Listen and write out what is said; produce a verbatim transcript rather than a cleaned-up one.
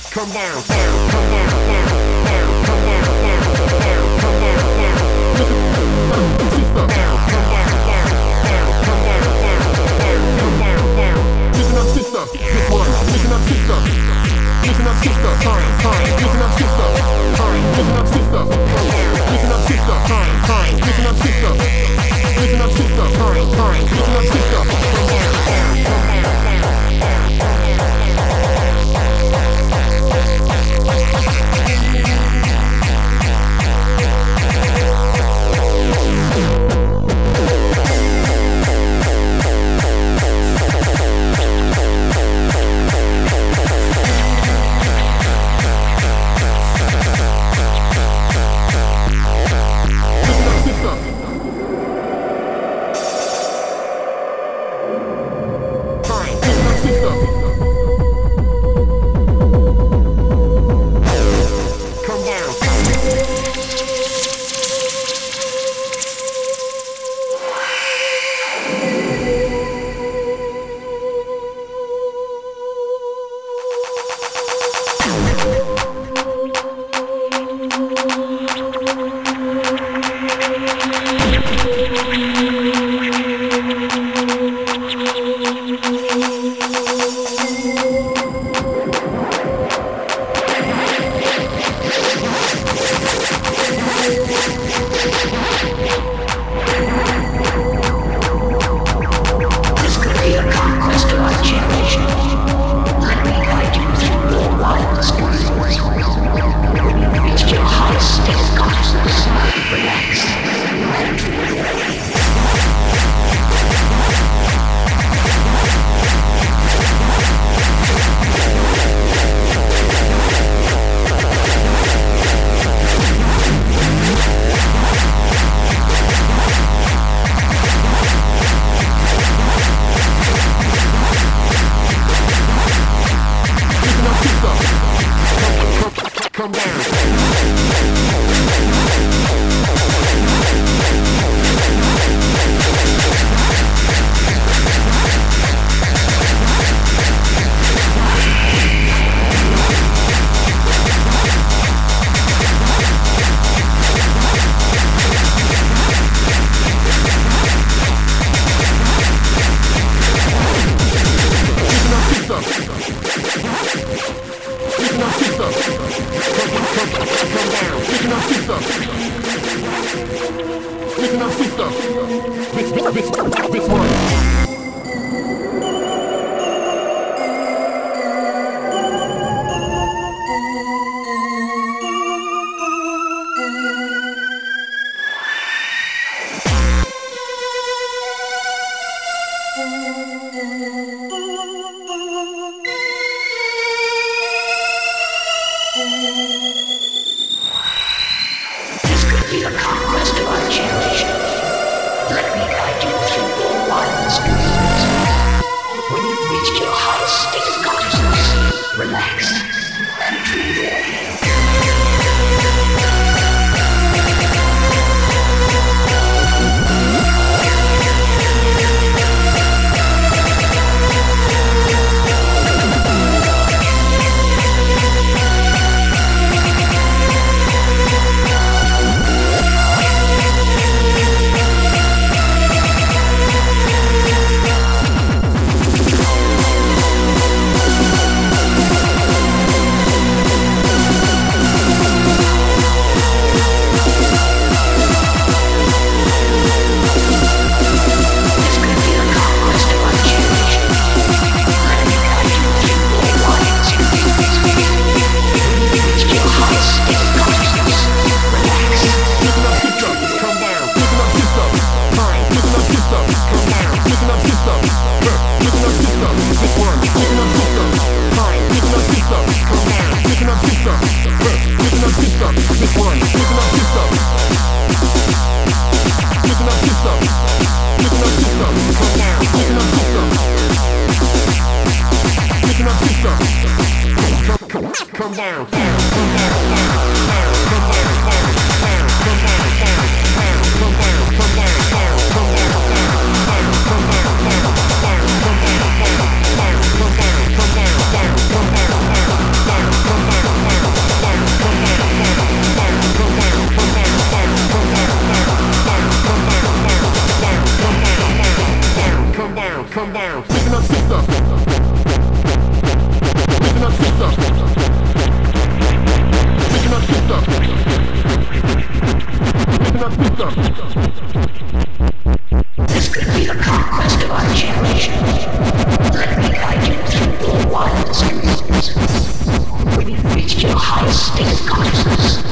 Come down, down, come down, down, down, come down, down, down, come down, down. Listen, sister, down, come down, down, down, come down, down, down, come down, down. Listen up, sister, this one. Listen up, sister. Listen up, sister. Time, time. Listen up, sister. Time. Listen up, sister. Come down. Listen up, sister. Time, time. Listen up, sister. Listen up, sister. Time, time. Listen up, sister. Come down, down, come down, down, down, come down, down. Come down, highest state of consciousness.